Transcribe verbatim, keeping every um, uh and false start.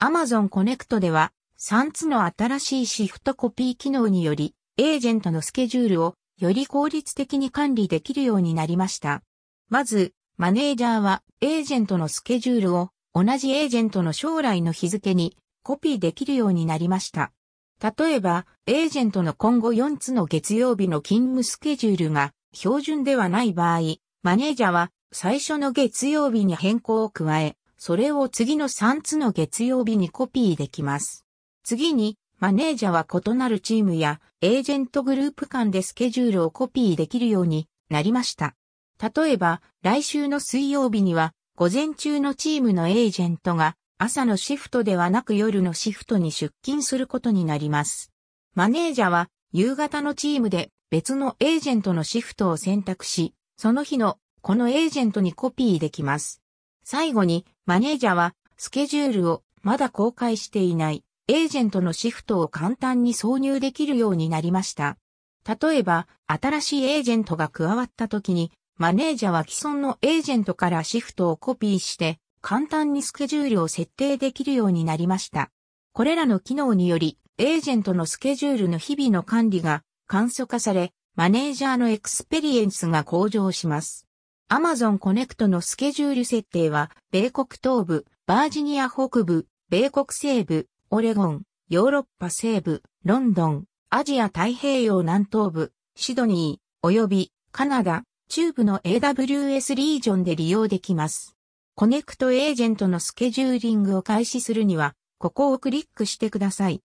Amazon Connect ではさんつの新しいシフトコピー機能により、エージェントのスケジュールをより効率的に管理できるようになりました。まず、マネージャーはエージェントのスケジュールを同じエージェントの将来の日付にコピーできるようになりました。例えば、エージェントの今後よっつの月曜日の勤務スケジュールが標準ではない場合、マネージャーは最初の月曜日に変更を加え、それを次のさんつの月曜日にコピーできます。次に、マネージャーは異なるチームやエージェントグループ間でスケジュールをコピーできるようになりました。例えば、来週の水曜日には、午前中のチームのエージェントが朝のシフトではなく夜のシフトに出勤することになります。マネージャーは夕方のチームで別のエージェントのシフトを選択し、その日のこのエージェントにコピーできます。最後にマネージャーはスケジュールをまだ公開していないエージェントのシフトを簡単に挿入できるようになりました。例えば、新しいエージェントが加わった時に、マネージャーは既存のエージェントからシフトをコピーして、簡単にスケジュールを設定できるようになりました。これらの機能により、エージェントのスケジュールの日々の管理が簡素化され、マネージャーのエクスペリエンスが向上します。Amazon Connect のスケジュール設定は、米国東部、バージニア北部、米国西部、オレゴン、ヨーロッパ西部、ロンドン、アジア太平洋南東部、シドニー、及びカナダ、中部の エーダブリューエス リージョンで利用できます。コネクトエージェントのスケジューリングを開始するには、ここをクリックしてください。